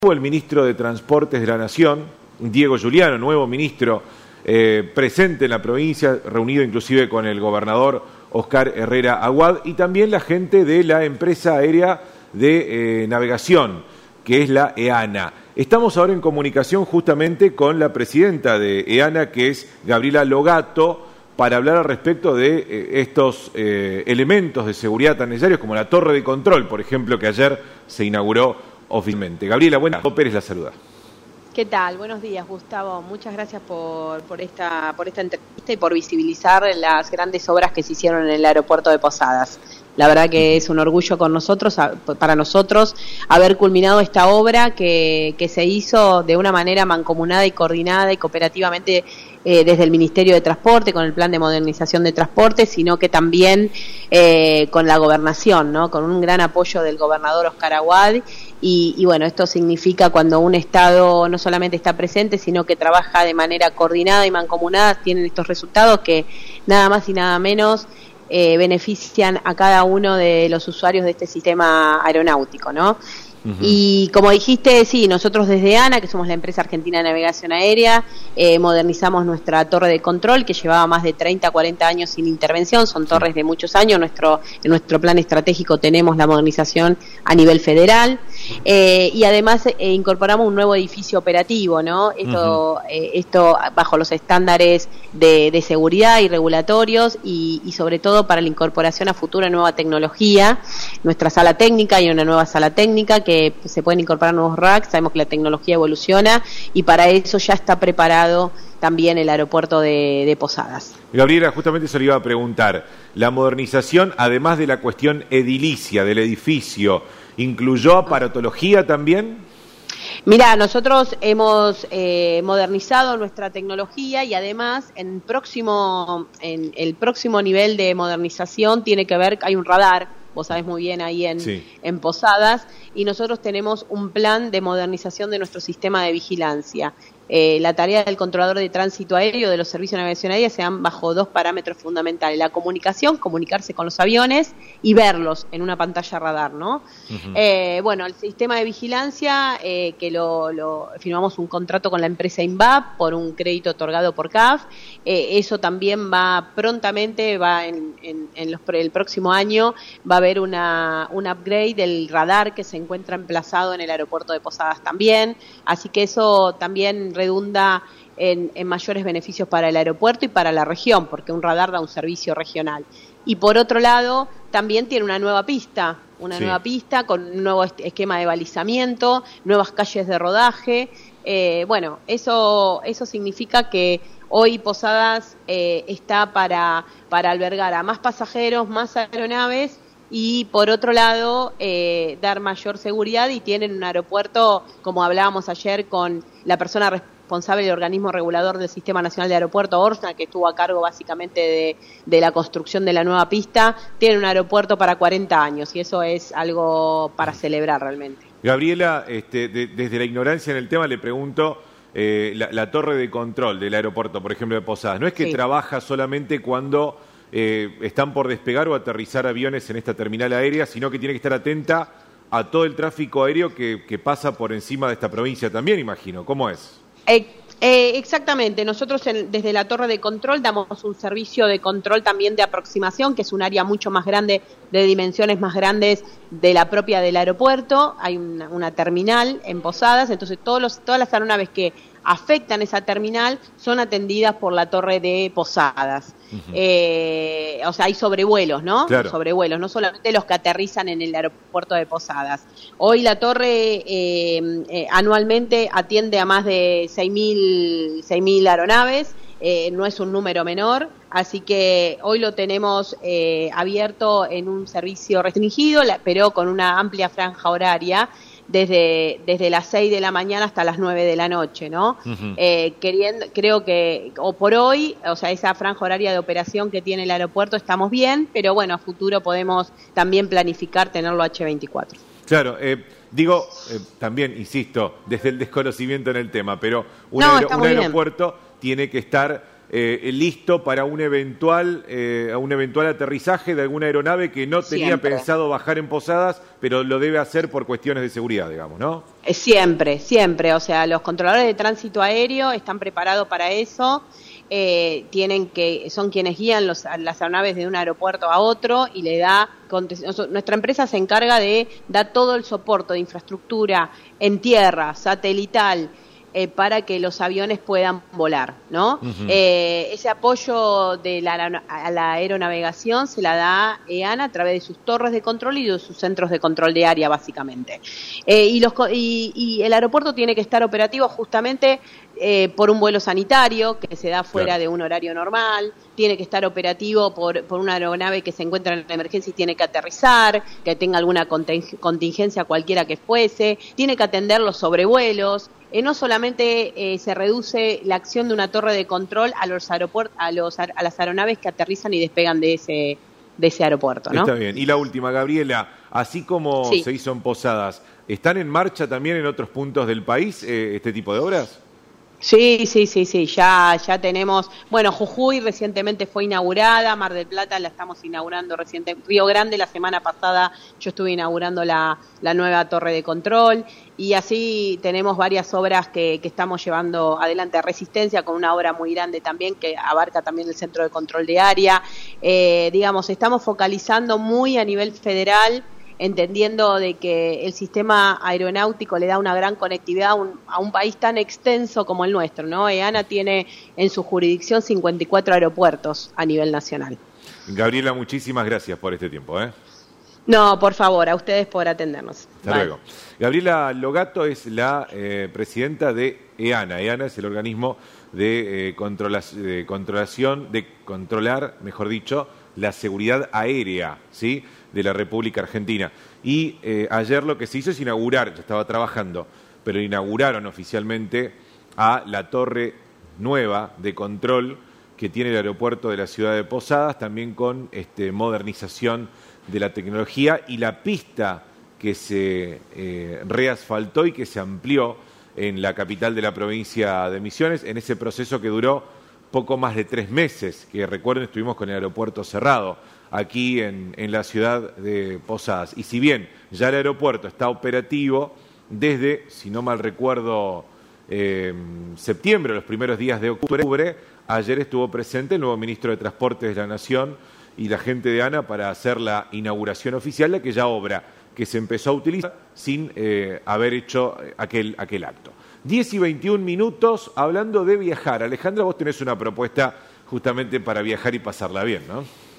El ministro de Transportes de la Nación, Diego Giuliano, nuevo ministro presente en la provincia, reunido inclusive con el gobernador Oscar Herrera Aguad y también la gente de la empresa aérea de navegación, que es la EANA. Estamos ahora en comunicación justamente con la presidenta de EANA, que es Gabriela Logato, para hablar al respecto de estos elementos de seguridad tan necesarios como la torre de control, por ejemplo, que ayer se inauguró oficialmente. Gabriela, buenas. Pérez la saluda. ¿Qué tal? Buenos días, Gustavo. Muchas gracias por esta entrevista y por visibilizar las grandes obras que se hicieron en el aeropuerto de Posadas. La verdad que es un orgullo para nosotros haber culminado esta obra que se hizo de una manera mancomunada y coordinada y cooperativamente desde el Ministerio de Transporte, con el Plan de Modernización de Transporte, sino que también con la Gobernación, ¿no? Con un gran apoyo del gobernador Oscar Aguad. Y bueno, esto significa cuando un Estado no solamente está presente, sino que trabaja de manera coordinada y mancomunada, tienen estos resultados que nada más y nada menos benefician a cada uno de los usuarios de este sistema aeronáutico, ¿no? Uh-huh. Y como dijiste, sí, nosotros desde ANA, que somos la empresa argentina de navegación aérea, modernizamos nuestra torre de control, que llevaba más de 30, 40 años sin intervención, son torres de muchos años, en nuestro plan estratégico tenemos la modernización a nivel federal, y además incorporamos un nuevo edificio operativo, ¿no? Esto bajo los estándares de seguridad y regulatorios, y sobre todo para la incorporación a futuro de nueva tecnología, nuestra sala técnica y una nueva sala técnica que se pueden incorporar nuevos racks. Sabemos que la tecnología evoluciona y para eso ya está preparado también el aeropuerto de Posadas. Gabriela, justamente se le iba a preguntar, la modernización, además de la cuestión edilicia del edificio, ¿incluyó aparatología también? Mira, nosotros hemos modernizado nuestra tecnología y además en el próximo nivel de modernización tiene que ver, hay un radar, vos sabés muy bien ahí en Posadas, y nosotros tenemos un plan de modernización de nuestro sistema de vigilancia. La tarea del controlador de tránsito aéreo de los servicios de navegación aérea se dan bajo dos parámetros fundamentales: la comunicación, comunicarse con los aviones y verlos en una pantalla radar, ¿no? Uh-huh. Bueno, el sistema de vigilancia, que lo firmamos un contrato con la empresa INVAP por un crédito otorgado por CAF, eso también prontamente el próximo año va a haber un upgrade del radar que se encuentra emplazado en el aeropuerto de Posadas también, así que eso también redunda en mayores beneficios para el aeropuerto y para la región, porque un radar da un servicio regional. Y por otro lado, también tiene una nueva pista con un nuevo esquema de balizamiento, nuevas calles de rodaje. Bueno, eso significa que hoy Posadas está para albergar a más pasajeros, más aeronaves, y por otro lado dar mayor seguridad, y tienen un aeropuerto, como hablábamos ayer con la persona responsable del organismo regulador del Sistema Nacional de Aeropuerto, ORSNA, que estuvo a cargo básicamente de la construcción de la nueva pista. Tiene un aeropuerto para 40 años y eso es algo para celebrar realmente. Gabriela, desde la ignorancia en el tema le pregunto, la torre de control del aeropuerto, por ejemplo, de Posadas, ¿no es que trabaja solamente cuando están por despegar o aterrizar aviones en esta terminal aérea, sino que tiene que estar atenta a todo el tráfico aéreo que pasa por encima de esta provincia también, imagino? ¿Cómo es? Exactamente, nosotros desde la torre de control damos un servicio de control también de aproximación, que es un área mucho más grande, de dimensiones más grandes de la propia del aeropuerto. Hay una terminal en Posadas, entonces todas las aeronaves que afectan esa terminal son atendidas por la torre de Posadas. Uh-huh. O sea, hay sobrevuelos, ¿no? Claro. Sobrevuelos, no solamente los que aterrizan en el aeropuerto de Posadas. Hoy la torre anualmente atiende a más de 6.000 aeronaves, no es un número menor, así que hoy lo tenemos abierto en un servicio restringido, pero con una amplia franja horaria, desde las 6 de la mañana hasta las 9 de la noche, ¿no? Uh-huh. Creo que, o por hoy, o sea, esa franja horaria de operación que tiene el aeropuerto, estamos bien, pero bueno, a futuro podemos también planificar tenerlo H24. Claro, también, insisto, desde el desconocimiento en el tema, pero un aeropuerto tiene que estar listo para un eventual aterrizaje de alguna aeronave que no tenía pensado bajar en Posadas, pero lo debe hacer por cuestiones de seguridad, digamos, ¿no? Siempre, siempre. O sea, los controladores de tránsito aéreo están preparados para eso. Son quienes guían las aeronaves de un aeropuerto a otro y nuestra empresa se encarga de dar todo el soporte de infraestructura en tierra, satelital, para que los aviones puedan volar, ¿no? Uh-huh. Ese apoyo a la aeronavegación se la da EANA a través de sus torres de control y de sus centros de control de área, básicamente. Y el aeropuerto tiene que estar operativo justamente por un vuelo sanitario que se da fuera de un horario normal, tiene que estar operativo por una aeronave que se encuentra en emergencia y tiene que aterrizar, que tenga alguna contingencia cualquiera que fuese, tiene que atender los sobrevuelos. No solamente se reduce la acción de una torre de control a las aeronaves que aterrizan y despegan de ese aeropuerto, ¿no? Está bien. Y la última, Gabriela, así como se hizo en Posadas, ¿están en marcha también en otros puntos del país este tipo de obras? Sí, ya tenemos, bueno, Jujuy recientemente fue inaugurada, Mar del Plata la estamos inaugurando recientemente, Río Grande la semana pasada yo estuve inaugurando la nueva torre de control, y así tenemos varias obras que estamos llevando adelante. Resistencia, con una obra muy grande también que abarca también el centro de control de área. Estamos focalizando muy a nivel federal, entendiendo de que el sistema aeronáutico le da una gran conectividad a un país tan extenso como el nuestro, ¿no? EANA tiene en su jurisdicción 54 aeropuertos a nivel nacional. Gabriela, muchísimas gracias por este tiempo, ¿eh? No, por favor, a ustedes por atendernos. Hasta luego. Gabriela Logato es la presidenta de EANA. EANA es el organismo de controlar, mejor dicho, la seguridad aérea, ¿sí?, de la República Argentina. Y ayer lo que se hizo es inaugurar, ya estaba trabajando, pero inauguraron oficialmente a la torre nueva de control que tiene el aeropuerto de la ciudad de Posadas, también con modernización de la tecnología, y la pista que se reasfaltó y que se amplió en la capital de la provincia de Misiones, en ese proceso que duró poco más de 3 meses, que recuerden estuvimos con el aeropuerto cerrado aquí en la ciudad de Posadas. Y si bien ya el aeropuerto está operativo desde, si no mal recuerdo, septiembre, los primeros días de octubre, ayer estuvo presente el nuevo ministro de Transportes de la Nación y la gente de ANA para hacer la inauguración oficial de aquella obra que se empezó a utilizar sin haber hecho aquel acto. 10 y 21 minutos, hablando de viajar. Alejandra, vos tenés una propuesta justamente para viajar y pasarla bien, ¿no?